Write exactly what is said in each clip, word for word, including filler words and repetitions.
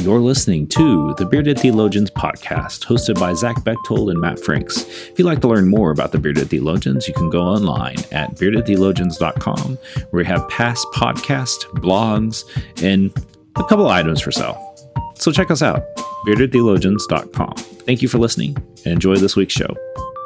You're listening to the Bearded Theologians podcast, hosted by Zach Bechtold and Matt Franks. If you'd like to learn more about the Bearded Theologians, you can go online at bearded theologians dot com, where we have past podcasts, blogs, and a couple items for sale. So check us out, bearded theologians dot com. Thank you for listening, and enjoy this week's show.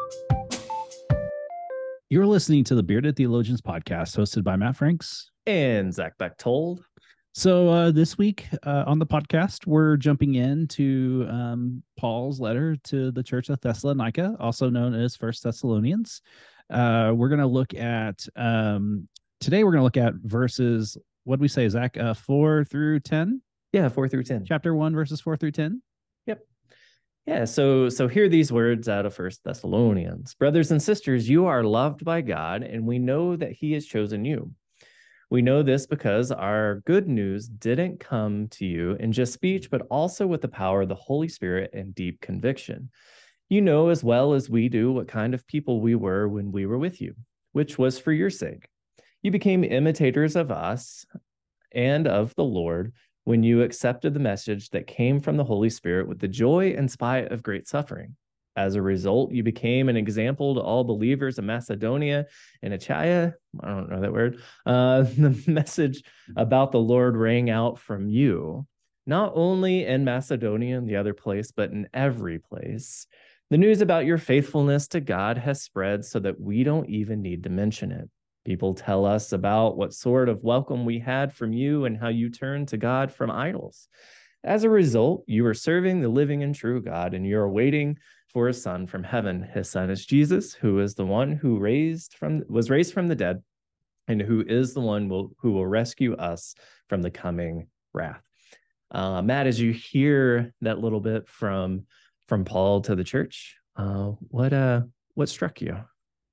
You're listening to the Bearded Theologians podcast, hosted by Matt Franks and Zach Bechtold. So uh, this week uh, on the podcast, we're jumping into um, Paul's letter to the church of Thessalonica, also known as First Thessalonians. Uh, we're going to look at, um, today we're going to look at verses, what did we say, Zach, uh, four through ten? Yeah, four through ten. Chapter one, verses four through ten? Yep. Yeah, so so hear these words out of First Thessalonians. Brothers and sisters, you are loved by God, and we know that he has chosen you. We know this because our good news didn't come to you in just speech, but also with the power of the Holy Spirit and deep conviction. You know as well as we do what kind of people we were when we were with you, which was for your sake. You became imitators of us and of the Lord when you accepted the message that came from the Holy Spirit with the joy in spite of great suffering. As a result, you became an example to all believers in Macedonia and Achaia. I don't know that word. Uh, the message about the Lord rang out from you, not only in Macedonia and the other place, but in every place. The news about your faithfulness to God has spread so that we don't even need to mention it. People tell us about what sort of welcome we had from you and how you turned to God from idols. As a result, you are serving the living and true God, and you're waiting for his son from heaven. His son is Jesus, who is the one who raised from was raised from the dead, and who is the one will, who will rescue us from the coming wrath. Uh, Matt, as you hear that little bit from from Paul to the church, uh, what uh what struck you?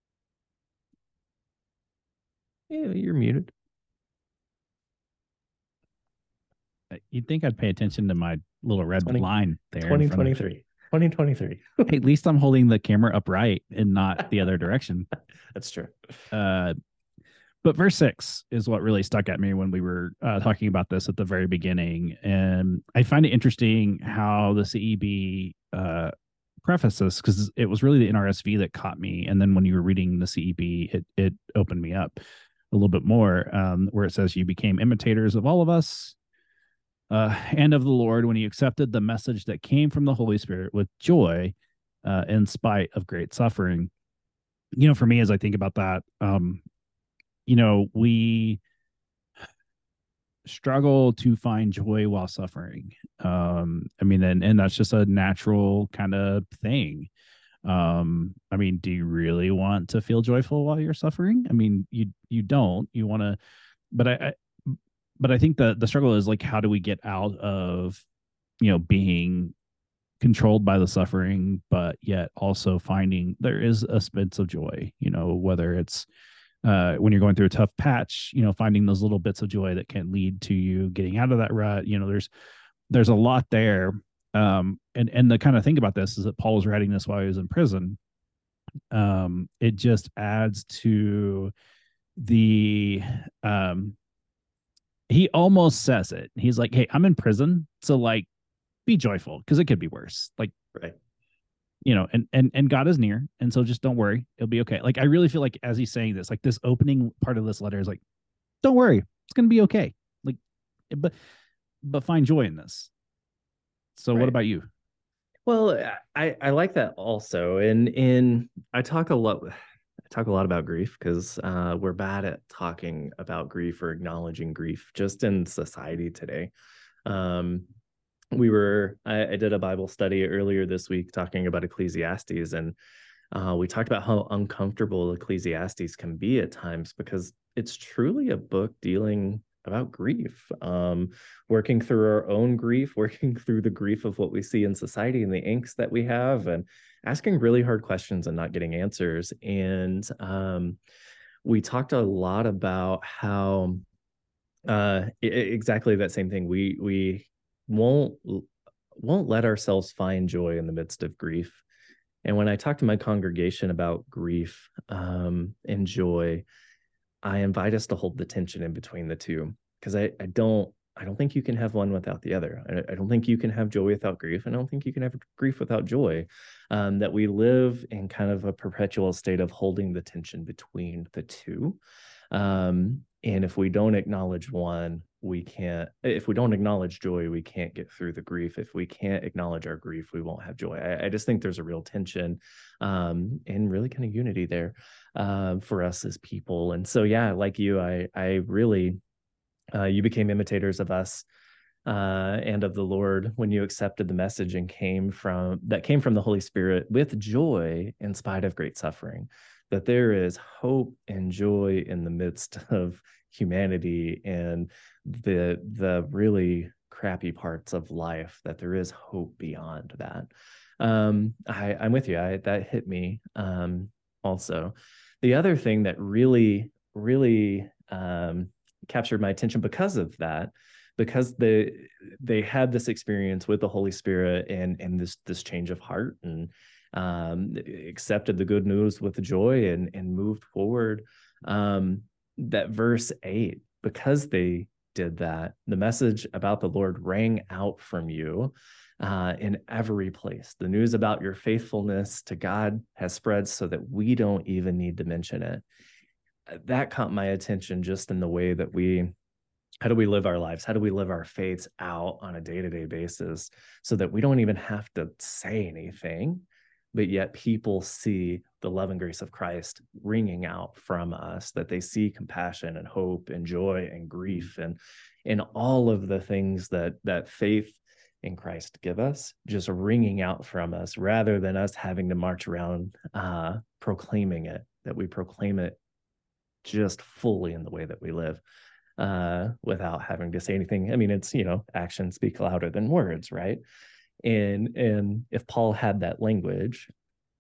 Yeah, you're muted. You'd think I'd pay attention to my little red twenty, line there. twenty twenty-three. twenty twenty-three. Hey, at least I'm holding the camera upright and not the other direction. That's true. Uh, but verse six is what really stuck at me when we were uh, talking about this at the very beginning. And I find it interesting how the C E B uh, preface this, because it was really the N R S V that caught me. And then when you were reading the C E B, it, it opened me up a little bit more, um, where it says, you became imitators of all of us, Uh, and of the Lord when he accepted the message that came from the Holy Spirit with joy uh, in spite of great suffering. You know, for me, as I think about that, um, you know, we struggle to find joy while suffering. Um, I mean, and, and that's just a natural kind of thing. Um, I mean, do you really want to feel joyful while you're suffering? I mean, you, you don't, you want to, but I, I But I think the the struggle is like, how do we get out of, you know, being controlled by the suffering, but yet also finding there is a sense of joy, you know, whether it's uh, when you're going through a tough patch, you know, finding those little bits of joy that can lead to you getting out of that rut. You know, there's there's a lot there. Um, and, and the kind of thing about this is that Paul was writing this while he was in prison. Um, it just adds to the um he almost says it. He's like, hey, I'm in prison, so like be joyful because it could be worse. Like, right. You know, and and and God is near. And so just don't worry. It'll be okay. Like, I really feel like as he's saying this, like this opening part of this letter is like, don't worry, it's gonna be okay. Like, but but find joy in this. So right. What about you? Well, I, I like that also. And in I talk a lot I talk a lot about grief because uh, we're bad at talking about grief or acknowledging grief just in society today. Um, we were, I, I did a Bible study earlier this week talking about Ecclesiastes, and uh, we talked about how uncomfortable Ecclesiastes can be at times because it's truly a book dealing about grief, um, working through our own grief, working through the grief of what we see in society and the angst that we have, and asking really hard questions and not getting answers. And um, we talked a lot about how uh, I- exactly that same thing. We we won't won't let ourselves find joy in the midst of grief. And when I talk to my congregation about grief um, and joy, I invite us to hold the tension in between the two, because I, I don't I don't think you can have one without the other. I, I don't think you can have joy without grief. And I don't think you can have grief without joy. Um, that we live in kind of a perpetual state of holding the tension between the two. Um, and if we don't acknowledge one, we can't, if we don't acknowledge joy, we can't get through the grief. If we can't acknowledge our grief, we won't have joy. I, I just think there's a real tension um, and really kind of unity there uh, for us as people. And so, yeah, like you, I, I really, uh, you became imitators of us uh, and of the Lord when you accepted the message and came from, that came from the Holy Spirit with joy in spite of great suffering. That there is hope and joy in the midst of humanity and the the really crappy parts of life, that there is hope beyond that. Um, I, I'm with you. I, that hit me um, also. The other thing that really, really um, captured my attention because of that, because they they had this experience with the Holy Spirit and and this this change of heart and um, accepted the good news with joy and, and moved forward. Um, that verse eight, because they did that, the message about the Lord rang out from you uh, in every place. The news about your faithfulness to God has spread so that we don't even need to mention it. That caught my attention just in the way that we, how do we live our lives? How do we live our faiths out on a day-to-day basis so that we don't even have to say anything, but yet people see the love and grace of Christ ringing out from us, that they see compassion and hope and joy and grief and, and all of the things that, that faith in Christ give us, just ringing out from us, rather than us having to march around uh, proclaiming it, that we proclaim it just fully in the way that we live uh, without having to say anything. I mean, it's, you know, actions speak louder than words, right? And and if Paul had that language,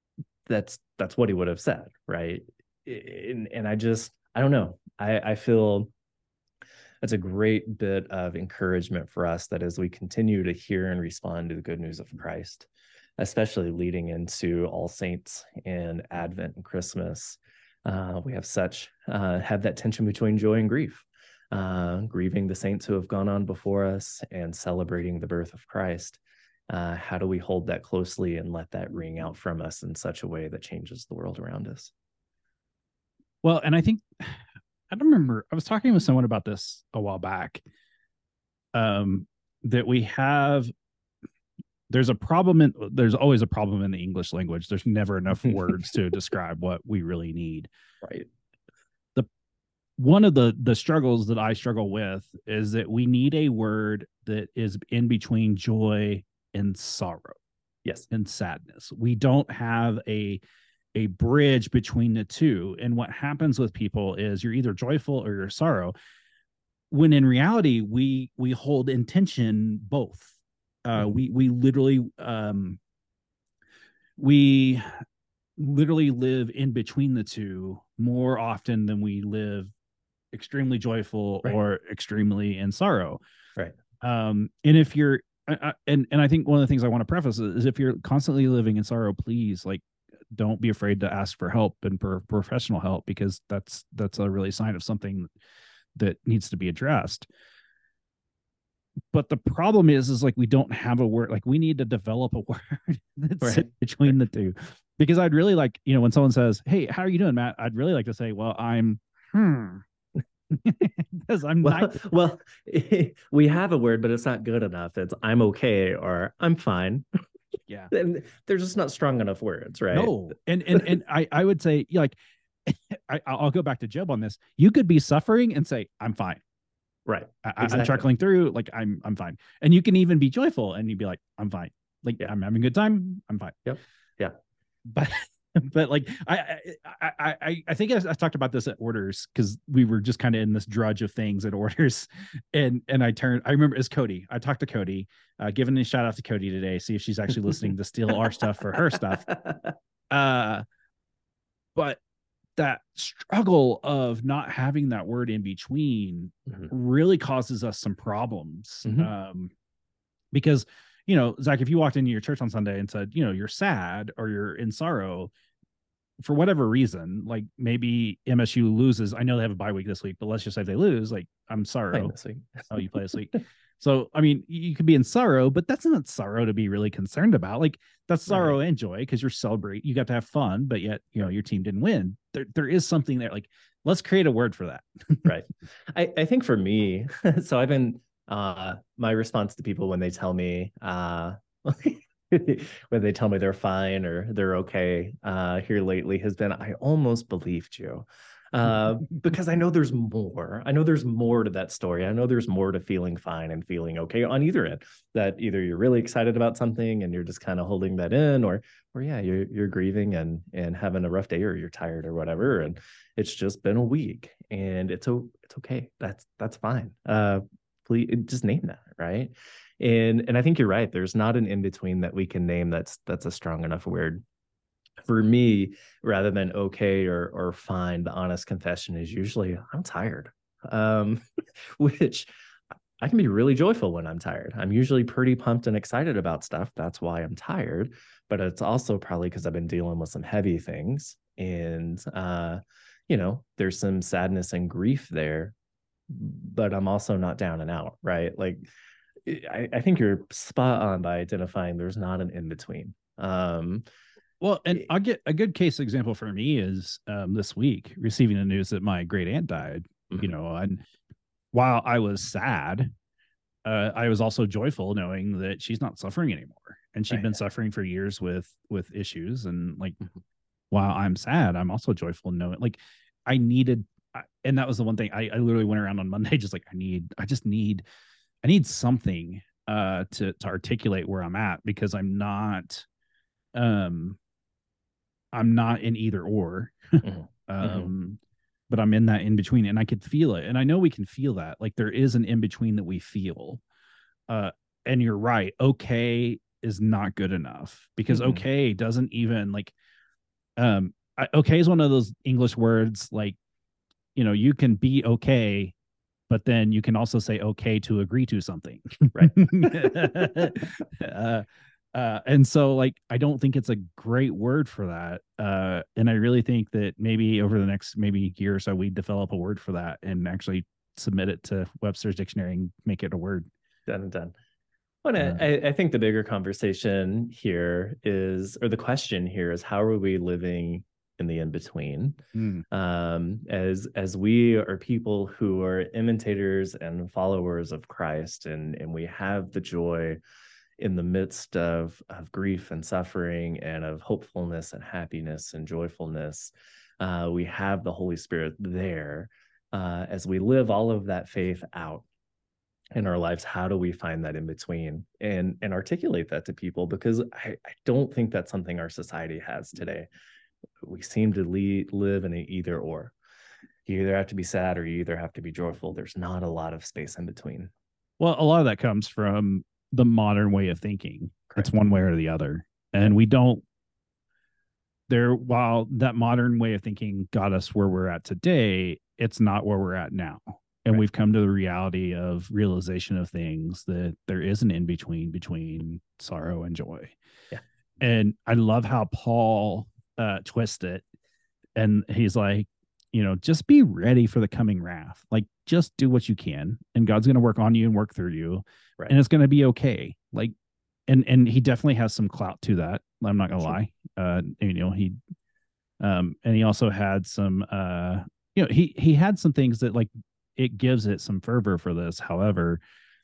that's that's what he would have said, right? And, and I just, I don't know. I, I feel that's a great bit of encouragement for us, that as we continue to hear and respond to the good news of Christ, especially leading into All Saints and Advent and Christmas, uh, we have such, uh, have that tension between joy and grief, uh, grieving the saints who have gone on before us and celebrating the birth of Christ. Uh, how do we hold that closely and let that ring out from us in such a way that changes the world around us? Well, and I think, I don't remember, I was talking with someone about this a while back, um, that we have, there's a problem in, there's always a problem in the English language. There's never enough words to describe what we really need. Right. The, one of the, the struggles that I struggle with is that we need a word that is in between joy and sorrow. Yes. And sadness. We don't have a a bridge between the two. And what happens with people is you're either joyful or you're sorrow, when in reality we we hold in tension both. Uh, mm-hmm. we we literally um we literally live in between the two more often than we live extremely joyful right. or extremely in sorrow. Right. Um, and if you're I, and and I think one of the things I want to preface is, is if you're constantly living in sorrow, please, like, don't be afraid to ask for help and for professional help, because that's that's a really sign of something that needs to be addressed. But the problem is, is like we don't have a word. Like, we need to develop a word that's right. between the two. Because I'd really like, you know, when someone says, "Hey, how are you doing, Matt?" I'd really like to say, "Well, I'm hmm." Because I'm well, not well we have a word, but it's not good enough. It's "I'm okay" or "I'm fine." Yeah. And they're just not strong enough words, right? No. And and and I, I would say, like, I, I'll go back to Job on this. You could be suffering and say, "I'm fine." Right. I, exactly. I'm chuckling through, like, I'm I'm fine. And you can even be joyful and you'd be like, "I'm fine." Like, yeah. I'm having a good time. I'm fine. Yep. Yeah. But but like I I I I think I, I talked about this at Orders, because we were just kind of in this drudge of things at Orders, and and I turned I remember it's Cody. I talked to Cody, uh, giving a shout out to Cody today, see if she's actually listening to steal our stuff for her stuff. Uh, but that struggle of not having that word in between mm-hmm. really causes us some problems, mm-hmm. um, because, you know, Zach, if you walked into your church on Sunday and said, you know, you're sad or you're in sorrow, for whatever reason, like maybe M S U loses. I know they have a bye week this week, but let's just say they lose. Like, I'm sorrow. This week. Oh, you play this week. So, I mean, you could be in sorrow, but that's not sorrow to be really concerned about. Like, that's sorrow right. and joy because you're celebrating. You got to have fun, but yet, you know, your team didn't win. There, there is something there. Like, let's create a word for that. Right. I, I think for me, so I've been, uh, my response to people when they tell me, uh, when they tell me they're fine or they're okay, uh, here lately has been, I almost believed you. Uh, because I know there's more. I know there's more to that story. I know there's more to feeling fine and feeling okay on either end. That either you're really excited about something and you're just kind of holding that in, or, or yeah, you're you're grieving and and having a rough day, or you're tired or whatever, and it's just been a week, and it's o it's okay. That's that's fine. Uh, please just name that, right? And and I think you're right. There's not an in between that we can name that's that's a strong enough word. For me, rather than okay or or fine, the honest confession is usually I'm tired, um, which I can be really joyful when I'm tired. I'm usually pretty pumped and excited about stuff. That's why I'm tired. But it's also probably because I've been dealing with some heavy things, and uh, you know, there's some sadness and grief there. But I'm also not down and out, right? Like, I, I think you're spot on by identifying there's not an in between. Um, Well, and I'll get a good case example for me is um, this week receiving the news that my great aunt died. Mm-hmm. You know, and while I was sad, uh, I was also joyful knowing that she's not suffering anymore, and she'd right. been suffering for years with with issues. And like, mm-hmm. while I'm sad, I'm also joyful knowing like I needed, and that was the one thing I, I literally went around on Monday just like I need, I just need, I need something uh, to to articulate where I'm at, because I'm not. Um, I'm not in either or, mm-hmm. um, mm-hmm. but I'm in that in between, and I could feel it. And I know we can feel that. Like there is an in between that we feel. Uh, and you're right. Okay is not good enough, because mm-hmm. okay doesn't even like, um, I, okay is one of those English words. Like, you know, you can be okay, but then you can also say okay to agree to something. Right. uh, Uh, and so like, I don't think it's a great word for that. Uh, and I really think that maybe over the next maybe year or so, we develop a word for that and actually submit it to Webster's dictionary and make it a word. Done and done. Well, uh, I, I think the bigger conversation here is, or the question here is, how are we living in the in-between? Mm. Um, as, as we are people who are imitators and followers of Christ, and, and we have the joy in the midst of, of grief and suffering, and of hopefulness and happiness and joyfulness. Uh, we have the Holy Spirit there. Uh, as we live all of that faith out in our lives, how do we find that in between and, and articulate that to people? Because I, I don't think that's something our society has today. We seem to lead, live in an either or. You either have to be sad or you either have to be joyful. There's not a lot of space in between. Well, a lot of that comes from the modern way of thinking. Correct. It's one way or the other. And we don't there, while that modern way of thinking got us where we're at today, it's not where we're at now. And right. we've come to the reality of realization of things, that there is an in-between between sorrow and joy. Yeah. And I love how Paul uh, twists it. And he's like, you know, just be ready for the coming wrath. Like, just do what you can, and God's going to work on you and work through you. Right. And it's going to be okay. Like, and, and he definitely has some clout to that. I'm not going to sure. lie. Uh, you know, he, um, and he also had some, uh, you know, he, he had some things that like, it gives it some fervor for this. However,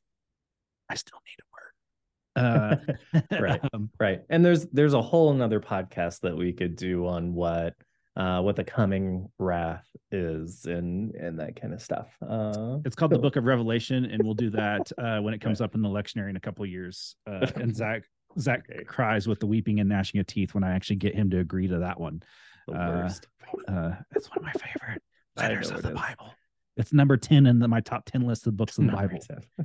I still need a word. Uh, right. um, right. And there's, there's a whole nother podcast that we could do on what, uh, what the coming wrath is, and, and that kind of stuff. Uh, it's called so. the Book of Revelation, and we'll do that, uh, when it comes right. up in the lectionary in a couple of years. Uh, and Zach, Zach okay. cries with the weeping and gnashing of teeth when I actually get him to agree to that one. The worst. Uh, uh, that's one of my favorite letters of the is. Bible. It's number ten in the, my top ten list of books of the Bible.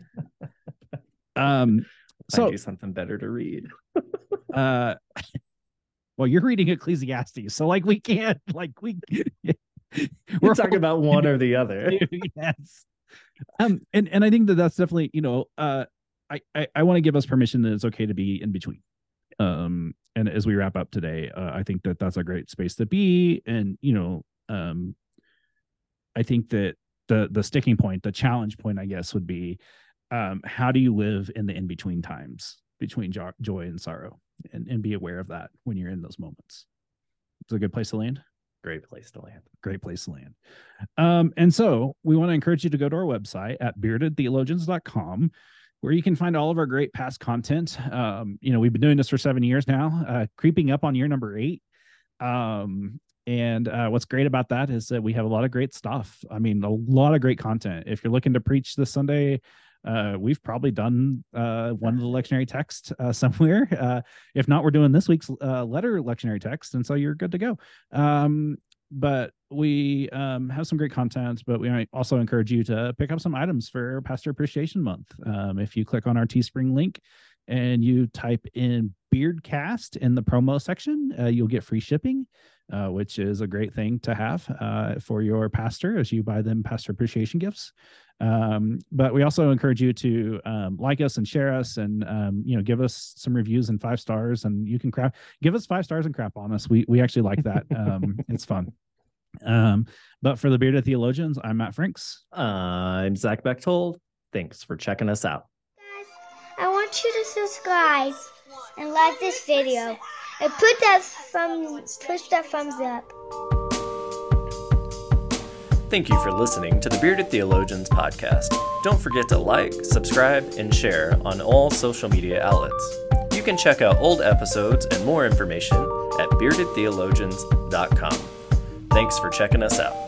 um, so Find you something better to read. uh, well, you're reading Ecclesiastes, so like we can't, like we. We're talking about one or the other. Yes. Um, and and I think that that's definitely, you know, uh, I I, I want to give us permission that it's okay to be in between. Um, and as we wrap up today, uh, I think that that's a great space to be. And, you know, um, I think that the the sticking point, the challenge point, I guess, would be um, how do you live in the in-between times between jo- joy and sorrow, and, and be aware of that when you're in those moments. It's a good place to land. Great place to land. Great place to land. Um, and so we want to encourage you to go to our website at bearded theologians dot com, where you can find all of our great past content. Um, you know, we've been doing this for seven years now, uh, creeping up on year number eight. Um, and uh, what's great about that is that we have a lot of great stuff. I mean, a lot of great content. If you're looking to preach this Sunday, uh, we've probably done uh, one of the lectionary texts uh, somewhere. Uh, if not, we're doing this week's uh, letter lectionary text, and so you're good to go. Um, but we um, have some great content, but we also encourage you to pick up some items for Pastor Appreciation Month. Um, if you click on our Teespring link and you type in Beardcast in the promo section, uh, you'll get free shipping, uh, which is a great thing to have uh, for your pastor as you buy them pastor appreciation gifts. Um, but we also encourage you to um, like us and share us, and um, you know, give us some reviews and five stars. And you can crap, give us five stars and crap on us. We we actually like that. Um, it's fun. Um, but for the Bearded Theologians, I'm Matt Franks. Uh, I'm Zach Bechtold. Thanks for checking us out. Guys, I want you to subscribe and like this video and put that thumb, push that thumbs up. Thank you for listening to the Bearded Theologians podcast. Don't forget to like, subscribe, and share on all social media outlets. You can check out old episodes and more information at bearded theologians dot com. Thanks for checking us out.